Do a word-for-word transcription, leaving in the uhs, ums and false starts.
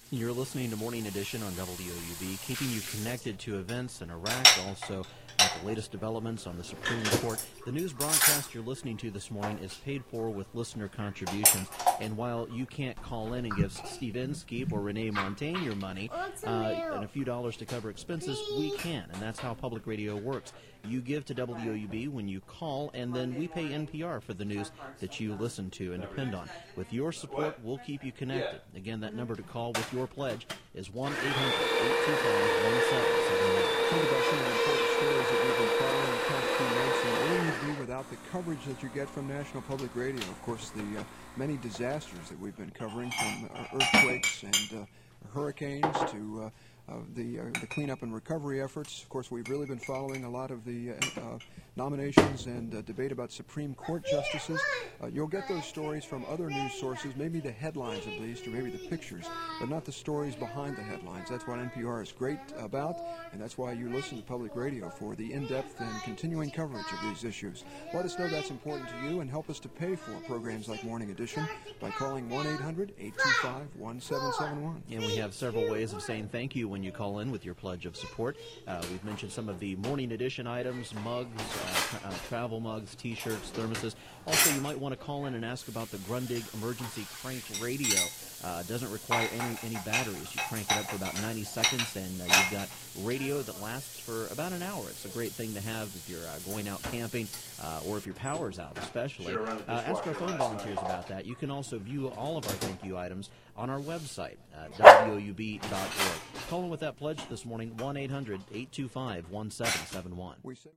You're listening to Morning Edition on W O U B, keeping you connected to events in Iraq, also at the latest developments on the Supreme Court. The news broadcast you're listening to this morning is paid for with listener contributions, and while you can't call in and give Steve Inskeep or Renee Montaigne your money uh, and a few dollars to cover expenses, we can, and that's how public radio works. You give to W O U B when you call, and then we pay N P R for the news that you listen to and depend on. With your support, we'll keep you connected. Again, that number to call with your pledge is one eight hundred, eight two five, one seven seven one. Think about some of the important stories that we've been following the past few months, and what would we do without the coverage that you get from National Public Radio? Of course, the uh, many disasters that we've been covering, from uh, earthquakes and uh, hurricanes to uh, uh, the uh, the cleanup and recovery efforts. Of course, we've really been following a lot of the uh, uh, nominations and uh, debate about Supreme Court justices. Uh, you'll get those stories from other news sources, maybe the headlines at least, or maybe the pictures, but not the stories behind the headlines. That's what N P R is great about, and that's why you listen to public radio, for the in-depth and continuing coverage of these issues. Let us know that's important to you and help us to pay for programs like Morning Edition by calling one eight hundred, eight two five, one seven seven one. And we have several ways of saying thank you when you call in with your pledge of support. Uh, we've mentioned some of the Morning Edition items, mugs, uh, tra- uh, travel mugs, T-shirts, thermoses. Also, you might want to call in and ask about the Grundig Emergency Crank Radio. Uh, doesn't require any, any batteries. You crank it up for about ninety seconds, and uh, you've got radio that lasts for about an hour. It's a great thing to have if you're uh, going out camping uh, or if your power's out, especially. Uh, ask our phone volunteers about that. You can also view all of our thank you items on our website, uh, W O U B dot org. Call in with that pledge this morning, one eight hundred, eight two five, one seven seven one.